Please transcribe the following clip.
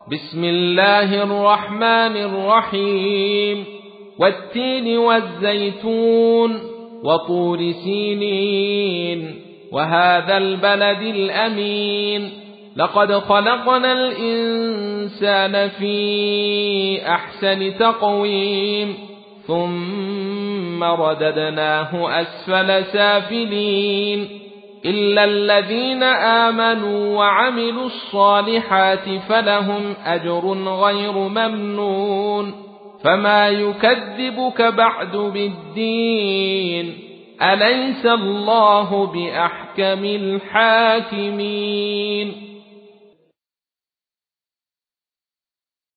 بسم الله الرحمن الرحيم والتين والزيتون وطور سينين وهذا البلد الأمين لقد خلقنا الإنسان في أحسن تقويم ثم رددناه أسفل سافلين إلا الذين آمنوا وعملوا الصالحات فلهم أجر غير ممنون فما يكذبك بعد بالدين أليس الله بأحكم الحاكمين